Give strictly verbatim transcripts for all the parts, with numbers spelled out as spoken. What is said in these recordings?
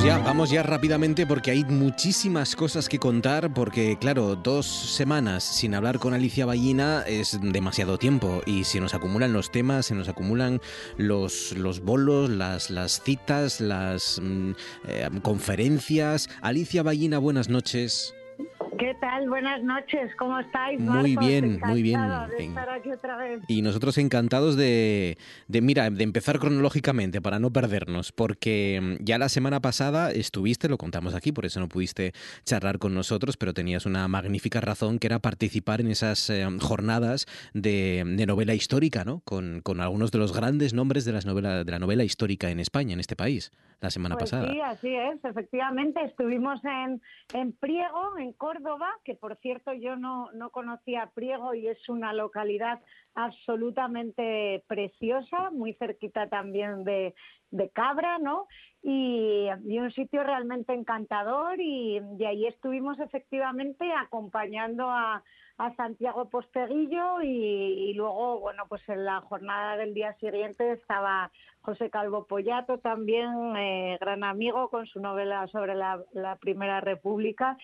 vamos ya, vamos ya rápidamente porque hay muchísimas cosas que contar porque, claro, dos semanas sin hablar con Alicia Ballina es demasiado tiempo y se nos acumulan los temas, se nos acumulan los, los bolos, las, las citas, las mm, eh, conferencias. Alicia Ballina, buenas noches. ¿Qué tal? Buenas noches, ¿cómo estáis, Marcos? Muy bien, muy bien. Encantada de estar aquí otra vez. Y nosotros encantados de, de, mira, de empezar cronológicamente para no perdernos, porque ya la semana pasada estuviste, lo contamos aquí, por eso no pudiste charlar con nosotros, pero tenías una magnífica razón que era participar en esas eh, jornadas de, de novela histórica, ¿no? Con, con algunos de los grandes nombres de, las novela, de la novela histórica en España, en este país, la semana pues pasada. Sí, así es, efectivamente. Estuvimos en, en Priego, en Córdoba, que por cierto yo no, no conocía Priego y es una localidad absolutamente preciosa, muy cerquita también de, de Cabra, ¿no? Y, y un sitio realmente encantador y, y ahí estuvimos efectivamente acompañando a, a Santiago Posteguillo y, y luego, bueno, pues en la jornada del día siguiente estaba José Calvo Pollato también, eh, gran amigo, con su novela sobre la, la Primera República,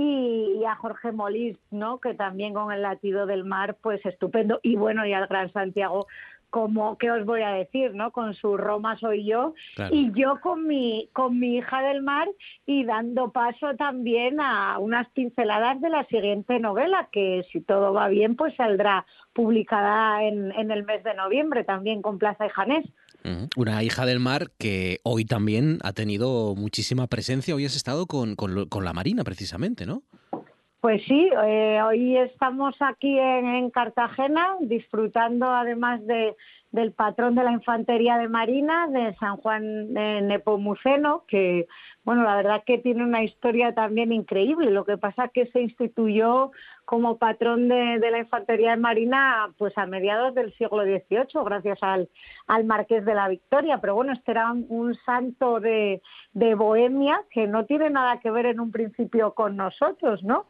y, y a Jorge Molist, ¿no? Que también con El latido del mar, pues estupendo, y bueno, y al gran Santiago, como, ¿qué os voy a decir, no? Con su Roma soy yo, claro. Y yo con mi, con mi hija del mar y dando paso también a unas pinceladas de la siguiente novela, que si todo va bien, pues saldrá publicada en, en el mes de noviembre, también con Plaza y Janés. Una hija del mar que hoy también ha tenido muchísima presencia. Hoy has estado con, con, con la Marina, precisamente, ¿no? Pues sí, eh, hoy estamos aquí en, en Cartagena, disfrutando además de, del patrón de la Infantería de Marina, de San Juan de Nepomuceno, que, bueno, la verdad que tiene una historia también increíble. Lo que pasa es que se instituyó como patrón de, de la Infantería de Marina pues a mediados del siglo dieciocho, gracias al, al Marqués de la Victoria. Pero bueno, este era un, un santo de, de Bohemia que no tiene nada que ver en un principio con nosotros, ¿no?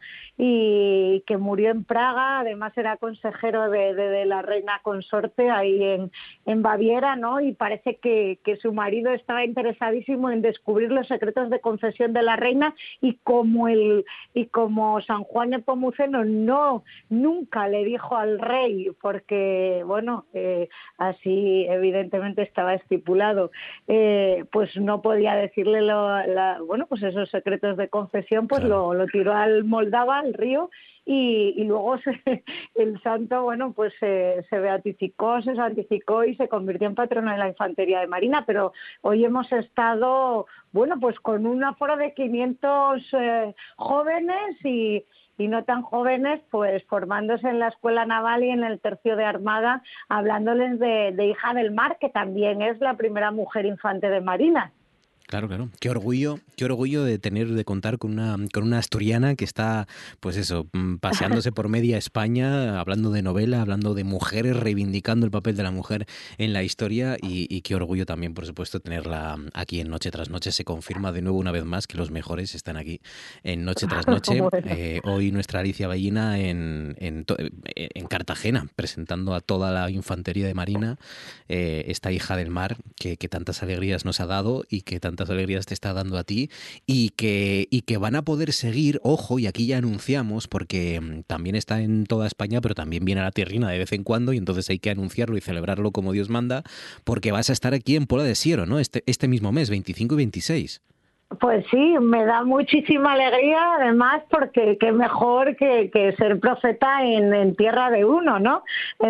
Y que murió en Praga, además era consejero de, de, de la reina consorte ahí en, en Baviera, ¿no? Y parece que, que su marido estaba interesadísimo en descubrir los secretos de confesión de la reina, y como el y como San Juan Nepomuceno no, nunca le dijo al rey, porque, bueno, eh, así evidentemente estaba estipulado, eh, pues no podía decirle, lo, la, bueno, pues esos secretos de confesión, pues claro. lo, lo tiró al Moldava, al río, y, y luego se, el santo, bueno, pues se, se beatificó, se santificó y se convirtió en patrono de la Infantería de Marina. Pero hoy hemos estado, bueno, pues con un aforo de quinientos eh, jóvenes y y no tan jóvenes, pues formándose en la Escuela Naval y en el Tercio de Armada, hablándoles de, de hija del mar, que también es la primera mujer infante de Marina. Claro, claro. Qué orgullo, qué orgullo de tener, de contar con una, con una asturiana que está, pues eso, paseándose por media España, hablando de novela, hablando de mujeres, reivindicando el papel de la mujer en la historia, y, y qué orgullo también, por supuesto, tenerla aquí en Noche tras Noche. Se confirma de nuevo una vez más que los mejores están aquí en Noche tras Noche. Bueno. Eh, hoy nuestra Alicia Ballina en, en, en Cartagena, presentando a toda la Infantería de Marina, eh, esta hija del mar que, que tantas alegrías nos ha dado y que tantas alegrías te está dando a ti, y que, y que van a poder seguir, ojo, y aquí ya anunciamos, porque también está en toda España, pero también viene a la tierrina de vez en cuando, y entonces hay que anunciarlo y celebrarlo como Dios manda, porque vas a estar aquí en Pola de Siero, ¿no? Este, este mismo mes, veinticinco y veintiséis. Pues sí, me da muchísima alegría, además, porque qué mejor que, que ser profeta en, en tierra de uno, ¿no?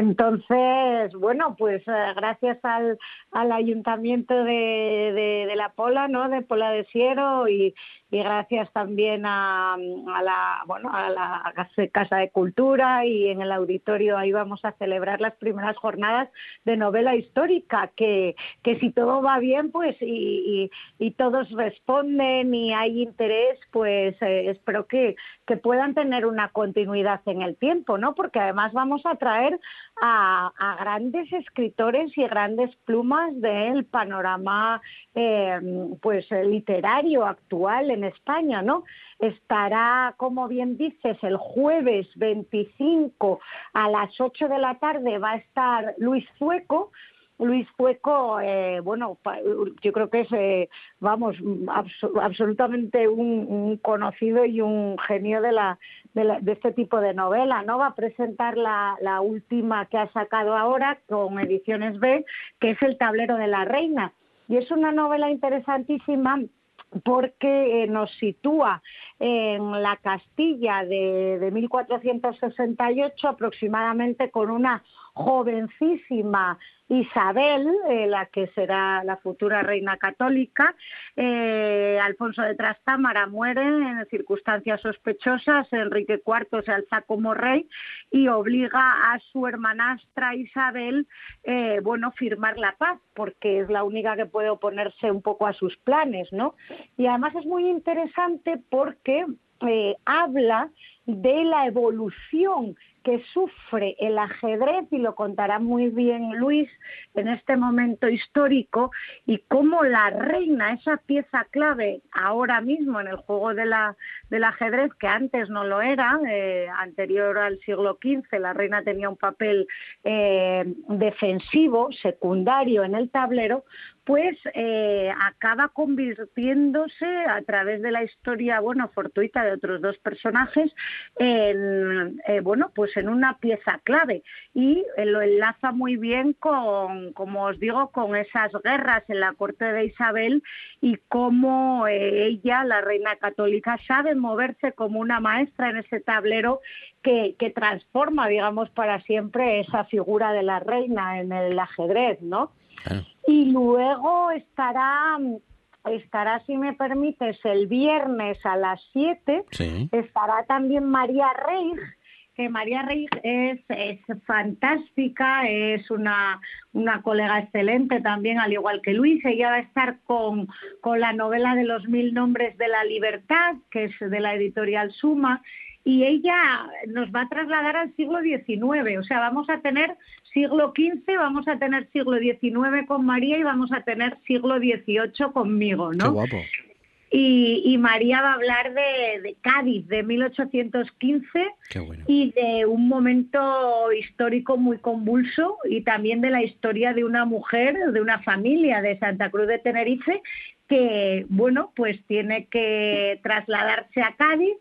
Entonces, bueno, pues eh, gracias al, al Ayuntamiento de, de, de La Pola, ¿no? De Pola de Siero, y, y gracias también a, a la bueno a la Casa de Cultura, y en el auditorio ahí vamos a celebrar las primeras jornadas de novela histórica, que, que si todo va bien, pues y, y, y todos responden y hay interés, pues eh, espero que, que puedan tener una continuidad en el tiempo, ¿no? Porque además vamos a traer a, a grandes escritores y grandes plumas del panorama eh, pues literario actual en España, ¿no? Estará, como bien dices, el jueves veinticinco a las ocho de la tarde va a estar Luis Zueco, Luis Zueco, eh, bueno, yo creo que es, eh, vamos, abs- absolutamente un, un conocido y un genio de la, de la de este tipo de novela, ¿no? Va a presentar la, la última que ha sacado ahora con Ediciones B, que es El tablero de la reina. Y es una novela interesantísima porque eh, nos sitúa en la Castilla de, de mil cuatrocientos sesenta y ocho aproximadamente, con una jovencísima Isabel, eh, la que será la futura reina católica. eh, Alfonso de Trastámara muere en circunstancias sospechosas, Enrique cuarto se alza como rey y obliga a su hermanastra Isabel, eh, bueno, firmar la paz, porque es la única que puede oponerse un poco a sus planes, ¿no? Y además es muy interesante porque eh, habla de la evolución que sufre el ajedrez, y lo contará muy bien Luis en este momento histórico, y cómo la reina, esa pieza clave ahora mismo en el juego de la, del ajedrez, que antes no lo era, eh, anterior al siglo quince, la reina tenía un papel eh, defensivo, secundario en el tablero, pues eh, acaba convirtiéndose, a través de la historia, bueno, fortuita de otros dos personajes, en, eh, bueno, pues en una pieza clave, y eh, lo enlaza muy bien con, como os digo, con esas guerras en la corte de Isabel, y cómo eh, ella, la reina católica, sabe moverse como una maestra en ese tablero que, que transforma, digamos, para siempre esa figura de la reina en el ajedrez, ¿no? Claro. Y luego estará, estará, si me permites, el viernes a las siete, Sí. estará también María Reig, que María Reig es, es fantástica, es una, una colega excelente también, al igual que Luis. Ella va a estar con, con la novela de los mil nombres de la libertad, que es de la editorial Suma, y ella nos va a trasladar al siglo diecinueve, o sea, vamos a tener siglo quince, vamos a tener siglo diecinueve con María y vamos a tener siglo dieciocho conmigo, Qué ¿no? guapo. Y, y María va a hablar de, de Cádiz, de mil ochocientos quince, Qué bueno. y de un momento histórico muy convulso, y también de la historia de una mujer, de una familia de Santa Cruz de Tenerife, que, bueno, pues tiene que trasladarse a Cádiz.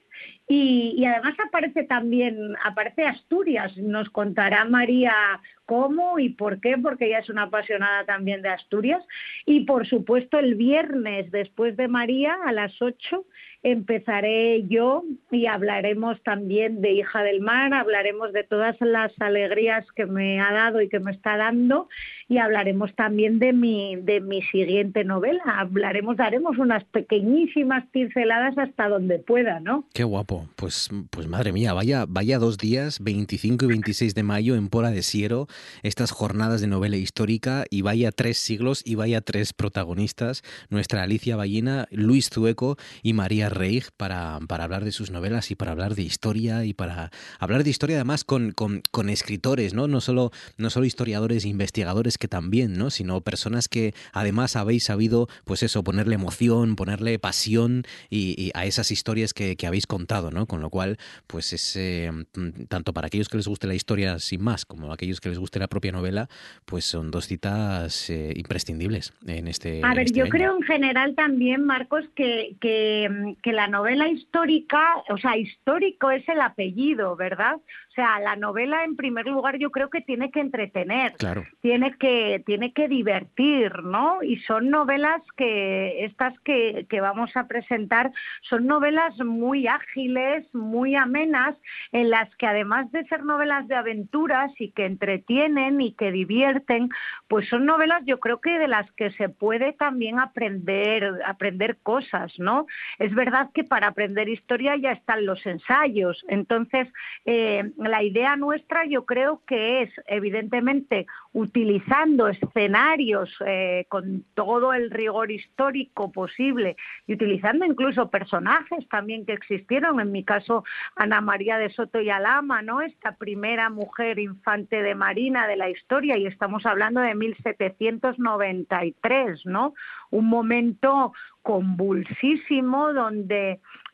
Y, y además aparece también, aparece Asturias. Nos contará María cómo y por qué, porque ella es una apasionada también de Asturias. Y por supuesto el viernes, después de María, a las ocho, empezaré yo y hablaremos también de Hija del Mar, hablaremos de todas las alegrías que me ha dado y que me está dando, y hablaremos también de mi, de mi siguiente novela. Hablaremos, daremos unas pequeñísimas pinceladas hasta donde pueda, ¿no? Qué guapo. Pues, pues madre mía, vaya, vaya dos días, veinticinco y veintiséis de mayo en Pola de Siero, estas jornadas de novela histórica, y vaya tres siglos y vaya tres protagonistas, nuestra Alicia Ballina, Luis Zueco y María Reig, para, para hablar de sus novelas y para hablar de historia, y para hablar de historia además con, con, con escritores, ¿no? No solo, no solo historiadores e investigadores, que también, ¿no? Sino personas que además habéis sabido, pues eso, ponerle emoción, ponerle pasión y, y a esas historias que, que habéis contado, ¿no? Con lo cual, pues es eh, tanto para aquellos que les guste la historia sin más, como aquellos que les guste la propia novela, pues son dos citas eh, imprescindibles en este A en ver, este yo año. creo en general también, Marcos, que, que, que la novela histórica, o sea, histórico es el apellido, ¿verdad? O sea, la novela, en primer lugar, yo creo que tiene que entretener, Claro. tiene que, tiene que divertir, ¿no? Y son novelas que, estas que, que vamos a presentar, son novelas muy ágiles, muy amenas, en las que, además de ser novelas de aventuras y que entretienen y que divierten, pues son novelas, yo creo que de las que se puede también aprender, aprender cosas, ¿no? Es verdad que para aprender historia ya están los ensayos, entonces eh, la idea nuestra, yo creo que es, evidentemente, utilizando escenarios eh, con todo el rigor histórico posible, y utilizando incluso personajes también que existieron, en mi caso Ana María de Soto y Alhama, ¿no? Esta primera mujer infante de marina de la historia, y estamos hablando de mil setecientos noventa y tres, ¿no? Un momento convulsísimo donde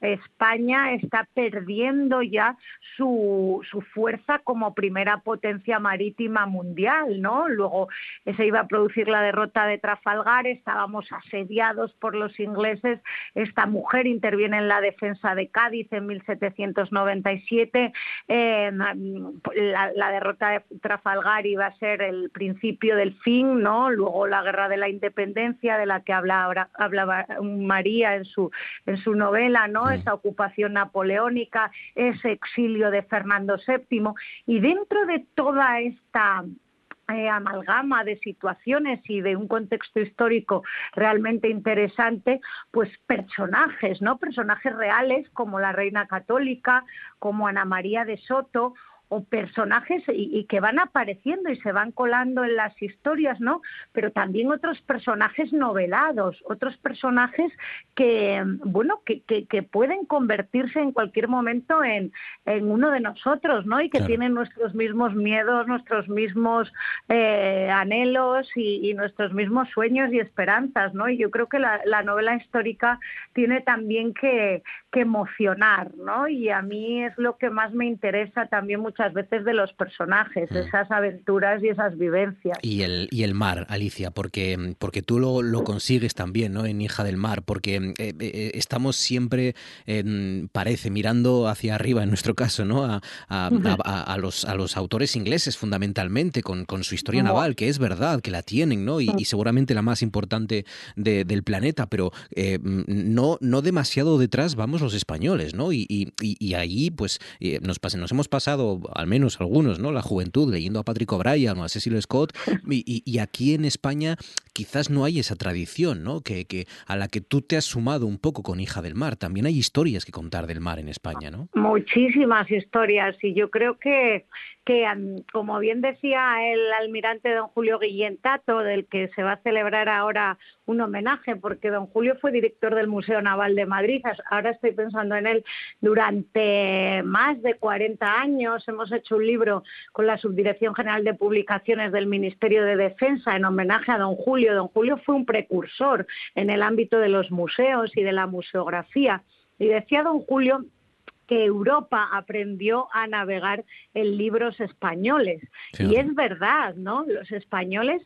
España está perdiendo ya su, su fuerza como primera potencia marítima mundial, ¿no? Luego se iba a producir la derrota de Trafalgar, estábamos asediados por los ingleses, esta mujer interviene en la defensa de Cádiz en mil setecientos noventa y siete, eh, la, la derrota de Trafalgar iba a ser el principio del fin, ¿no? Luego la guerra de la independencia, de la que hablaba, hablaba María en su, en su novela, ¿no? Sí. Esa ocupación napoleónica, ese exilio de Fernando séptimo, y dentro de toda esta Eh, amalgama de situaciones y de un contexto histórico realmente interesante, pues personajes, ¿no? Personajes reales como la Reina Católica, como Ana María de Soto, o personajes y, y que van apareciendo y se van colando en las historias, ¿no? Pero también otros personajes novelados, otros personajes que, bueno, que, que, que pueden convertirse en cualquier momento en, en uno de nosotros, ¿no? Y que claro. tienen nuestros mismos miedos, nuestros mismos eh, anhelos y, y nuestros mismos sueños y esperanzas, ¿no? Y yo creo que la, la novela histórica tiene también que, que emocionar, ¿no? Y a mí es lo que más me interesa también mucho muchas veces de los personajes, mm. esas aventuras y esas vivencias. Y el, y el mar, Alicia, porque, porque tú lo, lo consigues también, ¿no? En Hija del Mar, porque eh, eh, estamos siempre, eh, parece, mirando hacia arriba, en nuestro caso, ¿no? A, a, a, a, los, a los autores ingleses, fundamentalmente, con, con su historia naval, que es verdad, que la tienen, ¿no? Y, y seguramente la más importante de, del planeta, pero eh, no, no demasiado detrás vamos los españoles, ¿no? Y, y, y ahí, pues, eh, nos, nos hemos pasado al menos algunos, ¿no? La juventud, leyendo a Patrick O'Brien o a Cecil Scott, y, y, y aquí en España quizás no hay esa tradición, ¿no? Que, que a la que tú te has sumado un poco con Hija del Mar. También hay historias que contar del mar en España, ¿no? Muchísimas historias, y yo creo que, que como bien decía el almirante don Julio Guillén Tato, del que se va a celebrar ahora un homenaje, porque don Julio fue director del Museo Naval de Madrid, ahora estoy pensando en él, durante más de cuarenta años hemos hecho un libro con la Subdirección General de Publicaciones del Ministerio de Defensa en homenaje a don Julio. Don Julio fue un precursor en el ámbito de los museos y de la museografía, y decía don Julio que Europa aprendió a navegar en libros españoles. Sí. Y es verdad, ¿no? Los españoles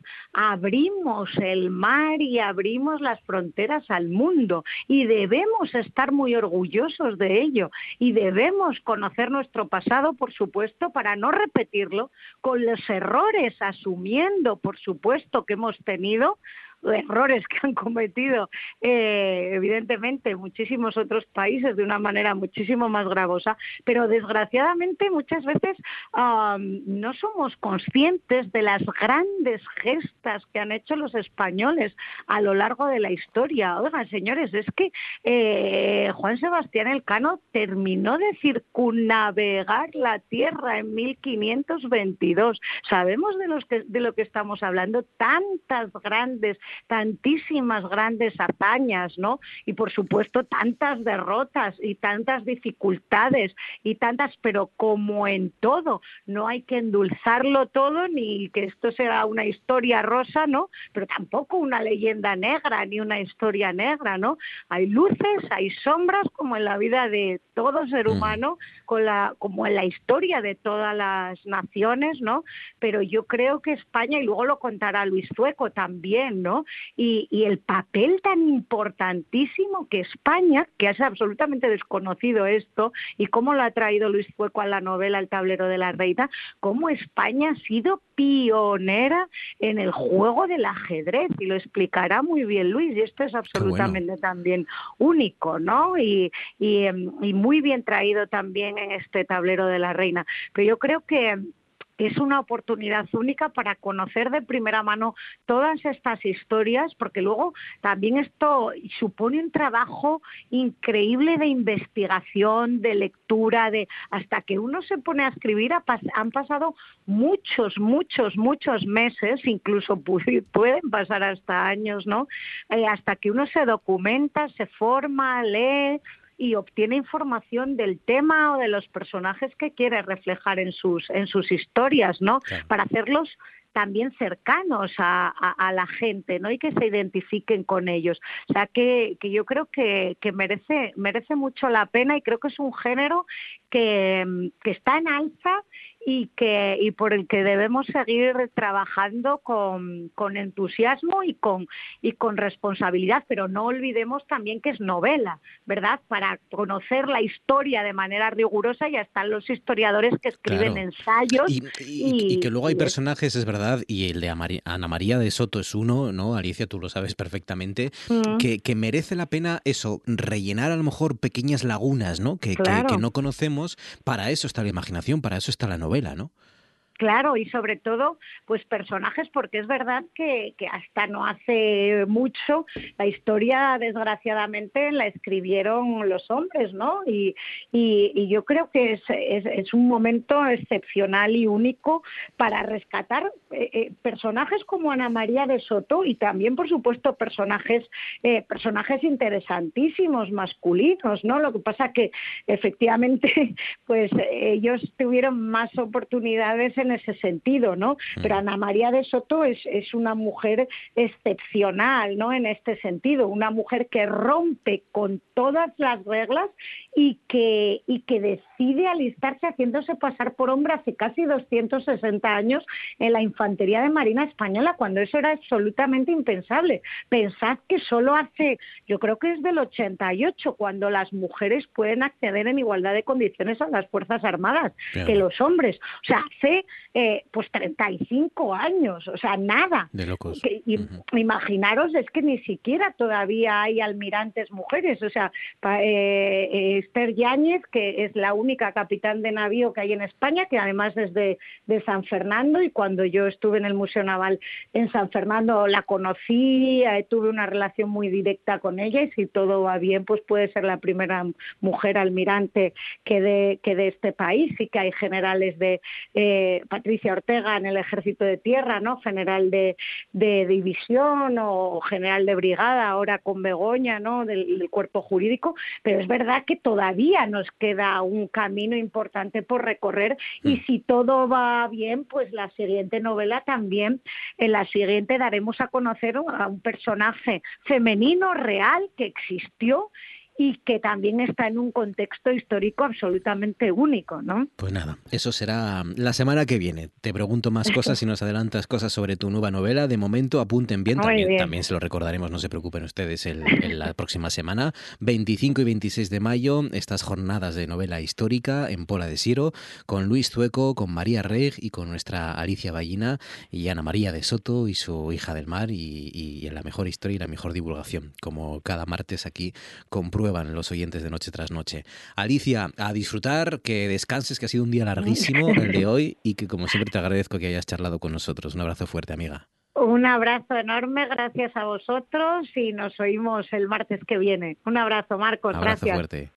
abrimos el mar y abrimos las fronteras al mundo, y debemos estar muy orgullosos de ello, y debemos conocer nuestro pasado, por supuesto, para no repetirlo, con los errores, asumiendo, por supuesto, que hemos tenido errores que han cometido eh, evidentemente muchísimos otros países de una manera muchísimo más gravosa, pero desgraciadamente muchas veces um, no somos conscientes de las grandes gestas que han hecho los españoles a lo largo de la historia. Oigan, señores, es que eh, Juan Sebastián Elcano terminó de circunnavegar la Tierra en mil quinientos veintidós. Sabemos de, los que, de lo que estamos hablando, tantas grandes tantísimas grandes hazañas, ¿no? Y por supuesto tantas derrotas y tantas dificultades y tantas, pero como en todo, no hay que endulzarlo todo ni que esto sea una historia rosa, ¿no? Pero tampoco una leyenda negra ni una historia negra, ¿no? Hay luces, hay sombras, como en la vida de todo ser humano, con la, como en la historia de todas las naciones, ¿no? Pero yo creo que España, y luego lo contará Luis Zueco también, ¿no? Y, y el papel tan importantísimo que España, que es absolutamente desconocido esto, y cómo lo ha traído Luis Zueco a la novela El tablero de la reina, cómo España ha sido pionera en el juego del ajedrez, y lo explicará muy bien Luis, y esto es absolutamente bueno. También único, ¿no? Y, y, y muy bien traído también en este tablero de la reina. Pero yo creo que es una oportunidad única para conocer de primera mano todas estas historias, porque luego también esto supone un trabajo increíble de investigación, de lectura, de hasta que uno se pone a escribir han pasado muchos, muchos, muchos meses, incluso pueden pasar hasta años, ¿no? Eh, hasta que uno se documenta, se forma, lee, y obtiene información del tema o de los personajes que quiere reflejar en sus, en sus historias, ¿no? Claro. Para hacerlos también cercanos a, a, a la gente, ¿no? Y que se identifiquen con ellos. O sea, que, que yo creo que, que merece, merece mucho la pena y creo que es un género que, que está en alza y que y por el que debemos seguir trabajando con, con entusiasmo y con y con responsabilidad, pero no olvidemos también que es novela, ¿verdad? Para conocer la historia de manera rigurosa ya están los historiadores que escriben claro. ensayos y, y, y, y que luego hay personajes, es verdad, y el de Amari, Ana María de Soto es uno, ¿no? Alicia, tú lo sabes perfectamente, mm. que, que merece la pena eso, rellenar a lo mejor pequeñas lagunas, ¿no? Que, claro. que, que no conocemos. Para eso está la imaginación, para eso está la novela, ¿no? Claro, y sobre todo, pues personajes, porque es verdad que, que hasta no hace mucho la historia, desgraciadamente, la escribieron los hombres, ¿no? Y, y, y yo creo que es, es, es un momento excepcional y único para rescatar eh, eh, personajes como Ana María de Soto y también, por supuesto, personajes, eh, personajes interesantísimos, masculinos, ¿no? Lo que pasa que, efectivamente, pues ellos tuvieron más oportunidades en ese sentido, ¿no? Pero Ana María de Soto es, es una mujer excepcional, ¿no? En este sentido, una mujer que rompe con todas las reglas y que, y que decide alistarse haciéndose pasar por hombre hace casi doscientos sesenta años en la Infantería de Marina Española, cuando eso era absolutamente impensable. Pensad que solo hace, yo creo que es del ochenta y ocho, cuando las mujeres pueden acceder en igualdad de condiciones a las Fuerzas Armadas claro. que los hombres. O sea, hace Eh, pues treinta y cinco años, o sea, nada. De locos. Que, y, uh-huh. Imaginaros, es que ni siquiera todavía hay almirantes mujeres, o sea, pa, eh, Esther Yáñez, que es la única capitán de navío que hay en España, que además es de, de San Fernando, y cuando yo estuve en el Museo Naval en San Fernando la conocí, eh, tuve una relación muy directa con ella, y si todo va bien, pues puede ser la primera mujer almirante que de, que de este país, y que hay generales de eh, Patricia Ortega en el Ejército de Tierra, ¿no? General de, de división o general de brigada, ahora con Begoña, ¿no? Del, del cuerpo jurídico, pero es verdad que todavía nos queda un camino importante por recorrer y si todo va bien, pues la siguiente novela también, en la siguiente daremos a conocer a un personaje femenino real que existió y que también está en un contexto histórico absolutamente único, ¿no? Pues nada, eso será la semana que viene. Te pregunto más cosas y nos adelantas cosas sobre tu nueva novela. De momento, apunten bien, también, bien. también se lo recordaremos, no se preocupen ustedes, el, en la próxima semana. veinticinco y veintiséis de mayo, estas jornadas de novela histórica en Pola de Siero, con Luis Zueco, con María Reg y con nuestra Alicia Ballina y Ana María de Soto y su hija del mar y, y en la mejor historia y la mejor divulgación, como cada martes aquí comprueba los oyentes de Noche tras Noche. Alicia, a disfrutar, que descanses, que ha sido un día larguísimo el de hoy y que como siempre te agradezco que hayas charlado con nosotros. Un abrazo fuerte, amiga. Un abrazo enorme, gracias a vosotros y nos oímos el martes que viene. Un abrazo, Marcos, abrazo gracias. Fuerte.